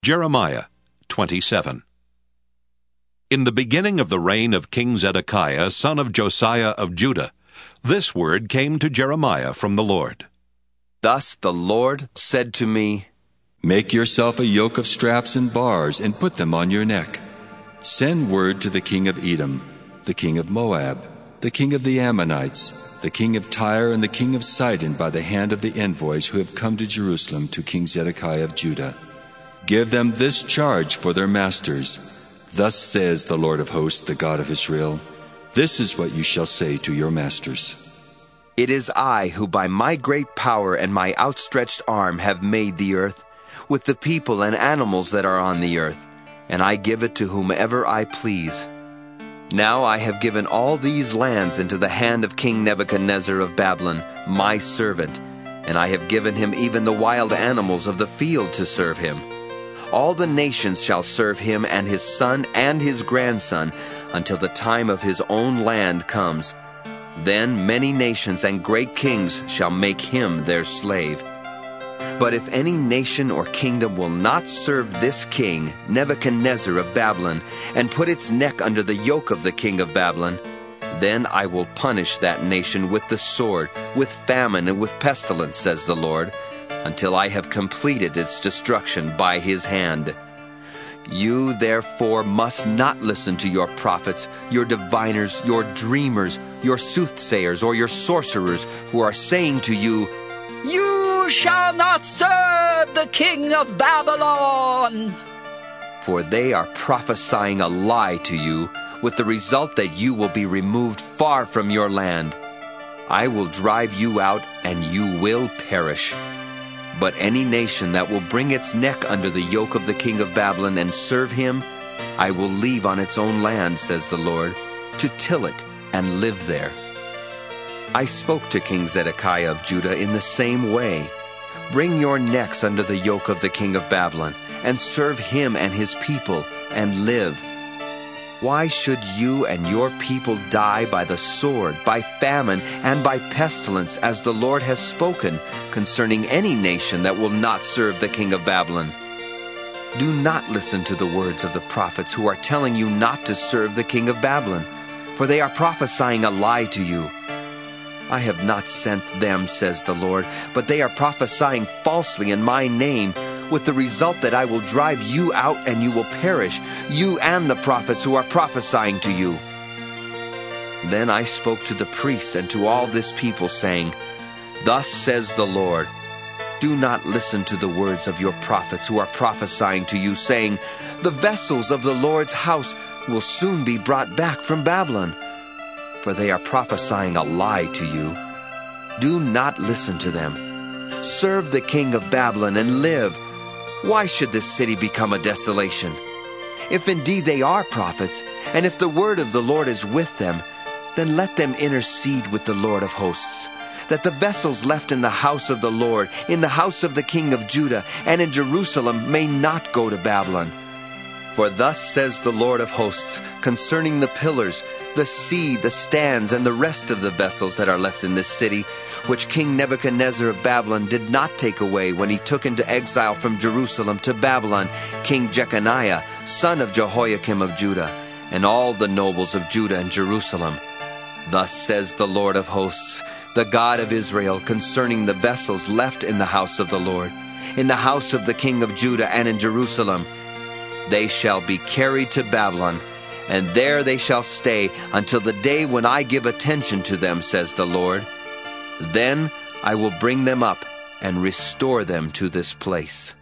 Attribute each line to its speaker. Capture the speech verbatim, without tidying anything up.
Speaker 1: Jeremiah twenty-seven. In the beginning of the reign of King Zedekiah, son of Josiah of Judah, this word came to Jeremiah from the Lord.
Speaker 2: Thus the Lord said to me,
Speaker 3: Make yourself a yoke of straps and bars, and put them on your neck. Send word to the king of Edom, the king of Moab, the king of the Ammonites, the king of Tyre, and the king of Sidon by the hand of the envoys who have come to Jerusalem to King Zedekiah of Judah. Give them this charge for their masters. Thus says the Lord of hosts, the God of Israel, This is what you shall say to your masters.
Speaker 2: It is I who by my great power and my outstretched arm have made the earth, with the people and animals that are on the earth, and I give it to whomever I please. Now I have given all these lands into the hand of King Nebuchadnezzar of Babylon, my servant, and I have given him even the wild animals of the field to serve him. All the nations shall serve him and his son and his grandson until the time of his own land comes. Then many nations and great kings shall make him their slave. But if any nation or kingdom will not serve this king, Nebuchadnezzar of Babylon, and put its neck under the yoke of the king of Babylon, then I will punish that nation with the sword, with famine, and with pestilence, says the Lord, until I have completed its destruction by his hand. You, therefore, must not listen to your prophets, your diviners, your dreamers, your soothsayers, or your sorcerers, who are saying to you,
Speaker 4: You shall not serve the king of Babylon.
Speaker 2: For they are prophesying a lie to you, with the result that you will be removed far from your land. I will drive you out, and you will perish. But any nation that will bring its neck under the yoke of the king of Babylon and serve him, I will leave on its own land, says the Lord, to till it and live there. I spoke to King Zedekiah of Judah in the same way. Bring your necks under the yoke of the king of Babylon, and serve him and his people, and live. Why should you and your people die by the sword, by famine, and by pestilence, as the Lord has spoken, concerning any nation that will not serve the king of Babylon? Do not listen to the words of the prophets who are telling you not to serve the king of Babylon, for they are prophesying a lie to you. I have not sent them, says the Lord, but they are prophesying falsely in my name, with the result that I will drive you out and you will perish, you and the prophets who are prophesying to you. Then I spoke to the priests and to all this people, saying, Thus says the Lord, Do not listen to the words of your prophets who are prophesying to you, saying, The vessels of the Lord's house will soon be brought back from Babylon. For they are prophesying a lie to you. Do not listen to them. Serve the king of Babylon and live. Why should this city become a desolation? If indeed they are prophets, and if the word of the Lord is with them, then let them intercede with the Lord of hosts, that the vessels left in the house of the Lord, in the house of the king of Judah, and in Jerusalem may not go to Babylon. For thus says the Lord of hosts, concerning the pillars, the sea, the stands, and the rest of the vessels that are left in this city, which King Nebuchadnezzar of Babylon did not take away when he took into exile from Jerusalem to Babylon King Jeconiah, son of Jehoiakim of Judah, and all the nobles of Judah and Jerusalem. Thus says the Lord of hosts, the God of Israel, concerning the vessels left in the house of the Lord, in the house of the king of Judah and in Jerusalem. They shall be carried to Babylon, and there they shall stay until the day when I give attention to them, says the Lord. Then I will bring them up and restore them to this place.